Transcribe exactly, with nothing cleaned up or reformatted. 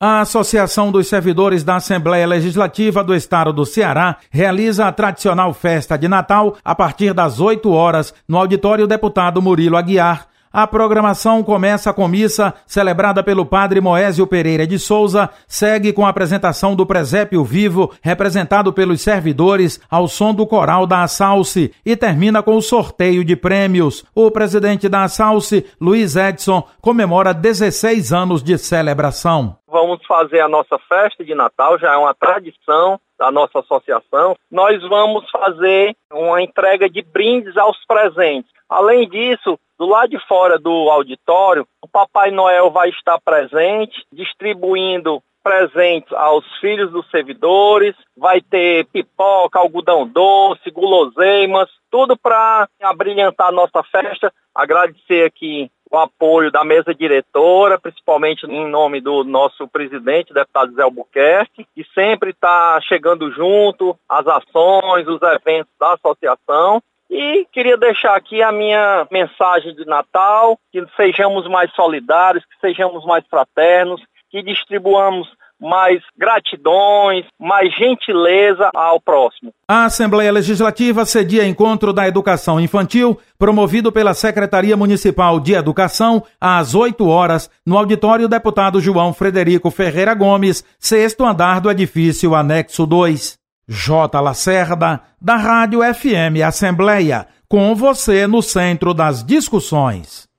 A Associação dos Servidores da Assembleia Legislativa do Estado do Ceará realiza a tradicional festa de Natal a partir das oito horas no auditório Deputado Murilo Aguiar. A programação começa com missa celebrada pelo padre Moésio Pereira de Souza, segue com a apresentação do presépio vivo, representado pelos servidores, ao som do coral da Assalce, e termina com o sorteio de prêmios. O presidente da Assalce, Luiz Edson, comemora dezesseis anos de celebração. Vamos fazer a nossa festa de Natal, já é uma tradição da nossa associação. Nós vamos fazer uma entrega de brindes aos presentes. Além disso, do lado de fora do auditório, o Papai Noel vai estar presente, distribuindo presentes aos filhos dos servidores, vai ter pipoca, algodão doce, guloseimas, tudo para abrilhantar a nossa festa. Agradecer aqui o apoio da mesa diretora, principalmente em nome do nosso presidente, deputado Zé Albuquerque, que sempre está chegando junto às ações, os eventos da associação. E queria deixar aqui a minha mensagem de Natal, que sejamos mais solidários, que sejamos mais fraternos, que distribuamos mais gratidões, mais gentileza ao próximo. A Assembleia Legislativa cedia encontro da educação infantil, promovido pela Secretaria Municipal de Educação, às oito horas, no auditório Deputado João Frederico Ferreira Gomes, sexto andar do edifício Anexo dois. J. Lacerda, da Rádio F M Assembleia, com você no centro das discussões.